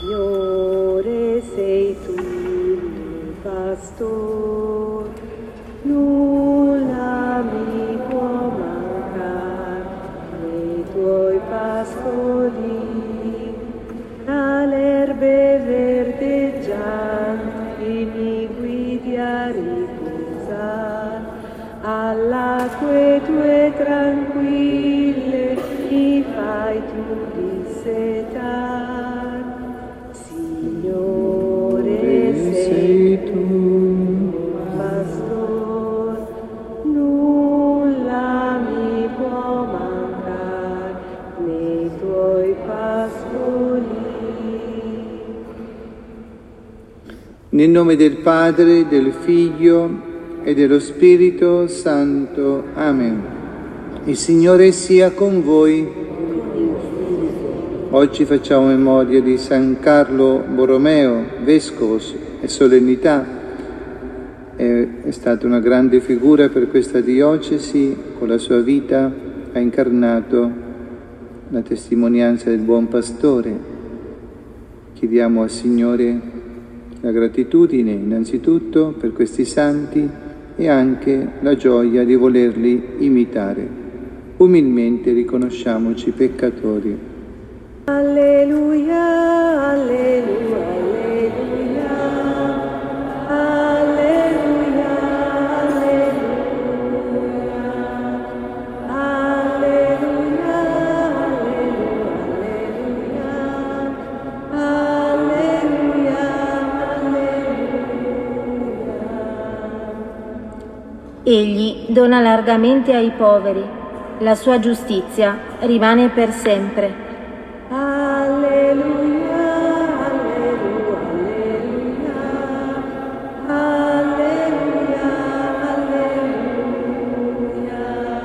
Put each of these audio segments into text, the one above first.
Signore, sei tu il pastor, nulla mi può mancare nei tuoi pascoli, all'erbe verdeggianti mi guidi a riposare, all'acque tue tranquille mi fai tu dissetar. Signore, sei tu, pastor, nulla mi può mancare nei tuoi pascoli. Nel nome del Padre, del Figlio e dello Spirito Santo. Amen. Il Signore sia con voi. Oggi facciamo memoria di San Carlo Borromeo, vescovo e solennità. È stata una grande figura per questa diocesi, con la sua vita ha incarnato la testimonianza del buon pastore. Chiediamo al Signore la gratitudine innanzitutto per questi santi e anche la gioia di volerli imitare. Umilmente riconosciamoci peccatori. Alleluia, alleluia, alleluia, alleluia, alleluia, alleluia, alleluia, alleluia. Egli dona largamente ai poveri, la sua giustizia rimane per sempre. Alleluia, alleluia, alleluia, alleluia,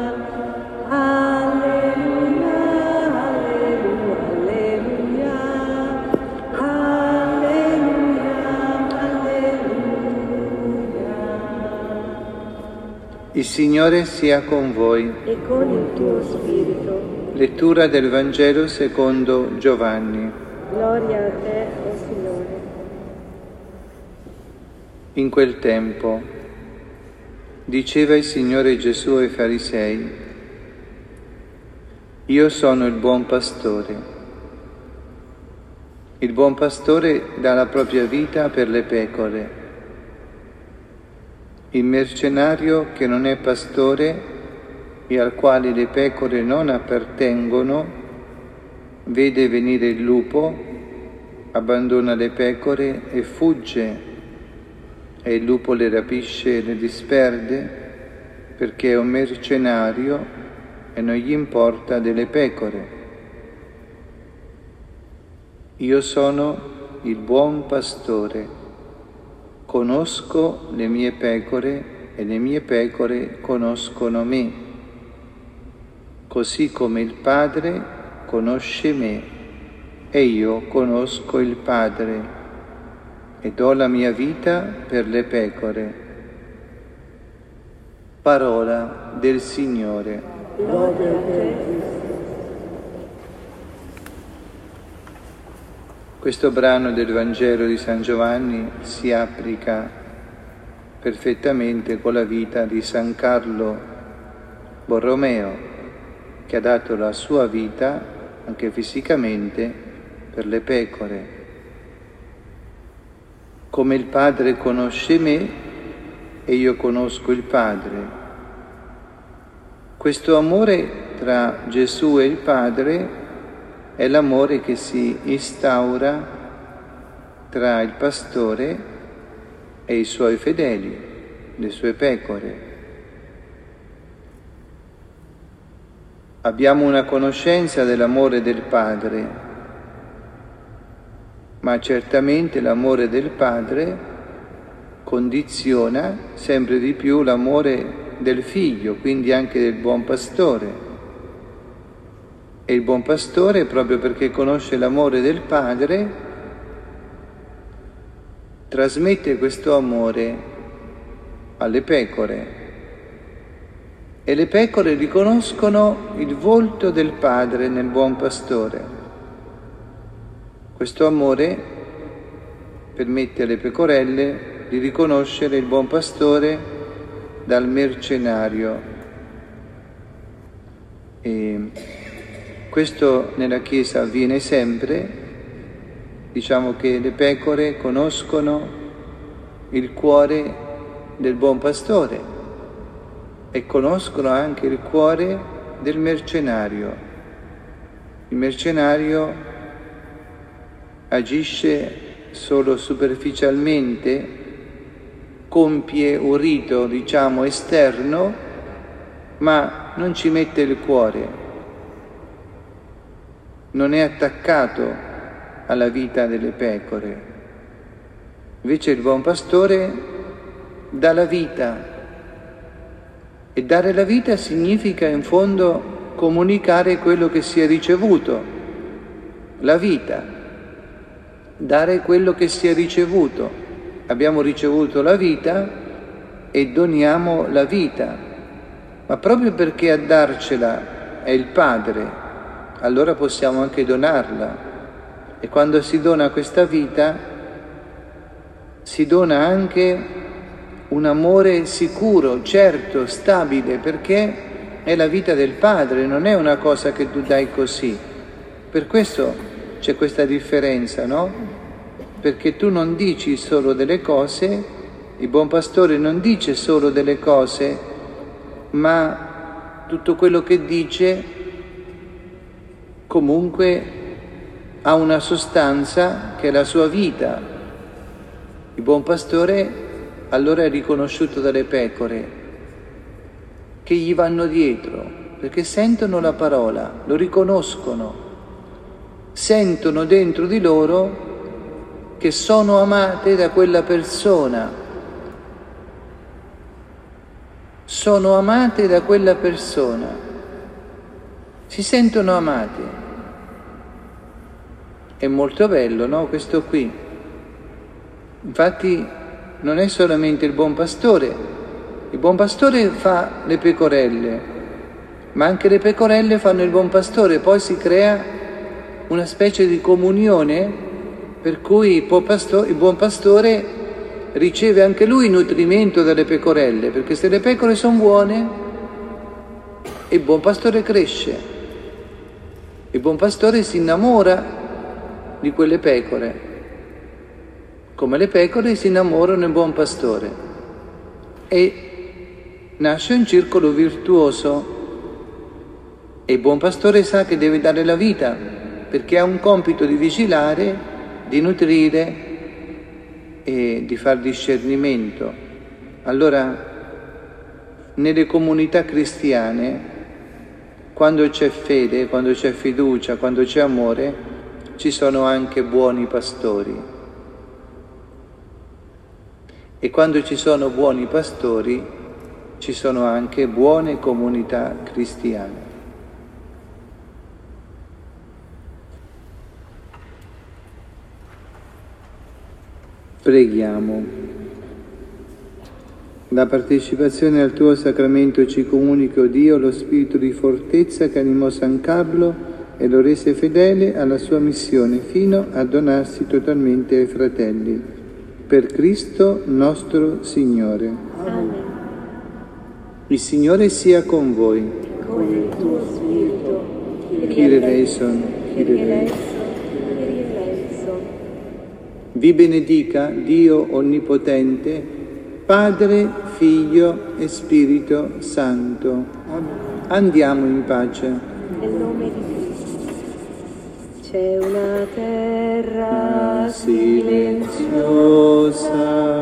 alleluia, alleluia, alleluia, alleluia. Il Signore sia con voi. E con il tuo spirito. Lettura del Vangelo secondo Giovanni. Gloria a te, o Signore. In quel tempo diceva il Signore Gesù ai Farisei: Io sono il buon pastore. Il buon pastore dà la propria vita per le pecore. Il mercenario che non è pastore e al quale le pecore non appartengono, vede venire il lupo, abbandona le pecore e fugge, e il lupo le rapisce e le disperde, perché è un mercenario e non gli importa delle pecore. Io sono il buon pastore, conosco le mie pecore e le mie pecore conoscono me. Così come il Padre conosce me e io conosco il Padre e do la mia vita per le pecore. Parola del Signore. Lode a te. Questo brano del Vangelo di San Giovanni si applica perfettamente con la vita di San Carlo Borromeo, che ha dato la sua vita, anche fisicamente, per le pecore. Come il Padre conosce me e io conosco il Padre. Questo amore tra Gesù e il Padre è l'amore che si instaura tra il pastore e i suoi fedeli, le sue pecore. Abbiamo una conoscenza dell'amore del Padre, ma certamente l'amore del Padre condiziona sempre di più l'amore del Figlio, quindi anche del buon pastore. E il buon pastore, proprio perché conosce l'amore del Padre, trasmette questo amore alle pecore. E le pecore riconoscono il volto del Padre nel buon pastore. Questo amore permette alle pecorelle di riconoscere il buon pastore dal mercenario. E questo nella Chiesa avviene sempre. Diciamo che le pecore conoscono il cuore del buon pastore e conoscono anche il cuore del mercenario. Il mercenario agisce solo superficialmente, compie un rito, diciamo, esterno, ma non ci mette il cuore, non è attaccato alla vita delle pecore. Invece il buon pastore dà la vita, e dare la vita significa in fondo comunicare quello che si è ricevuto, la vita, dare quello che si è ricevuto. Abbiamo ricevuto la vita e doniamo la vita, ma proprio perché a darcela è il Padre, allora possiamo anche donarla. E quando si dona questa vita, si dona anche un amore sicuro, certo, stabile, perché è la vita del Padre, non è una cosa che tu dai così. Per questo c'è questa differenza, no? Perché tu non dici solo delle cose, il buon pastore non dice solo delle cose, ma tutto quello che dice comunque ha una sostanza che è la sua vita. Il buon pastore allora è riconosciuto dalle pecore che gli vanno dietro, perché sentono la parola, lo riconoscono, sentono dentro di loro che sono amate da quella persona, sono amate da quella persona, si sentono amate. È molto bello, no? Questo qui. Infatti non è solamente il buon pastore fa le pecorelle, ma anche le pecorelle fanno il buon pastore, poi si crea una specie di comunione per cui il buon pastore riceve anche lui nutrimento dalle pecorelle, perché se le pecore sono buone, il buon pastore cresce, il buon pastore si innamora di quelle pecore, come le pecore si innamorano del buon pastore, e nasce un circolo virtuoso. E il buon pastore sa che deve dare la vita, perché ha un compito di vigilare, di nutrire e di far discernimento. Allora, nelle comunità cristiane, quando c'è fede, quando c'è fiducia, quando c'è amore, ci sono anche buoni pastori. E quando ci sono buoni pastori, ci sono anche buone comunità cristiane. Preghiamo. La partecipazione al tuo sacramento ci comunica, o Dio, lo spirito di fortezza che animò San Carlo e lo rese fedele alla sua missione fino a donarsi totalmente ai fratelli. Per Cristo nostro Signore. Amen. Il Signore sia con voi. Con il tuo spirito. Kyrie eleison, Kyrie eleison. Vi benedica Dio Onnipotente, Padre, Figlio e Spirito Santo. Andiamo in pace. Nel nome di Cristo. C'è una terra Silenziosa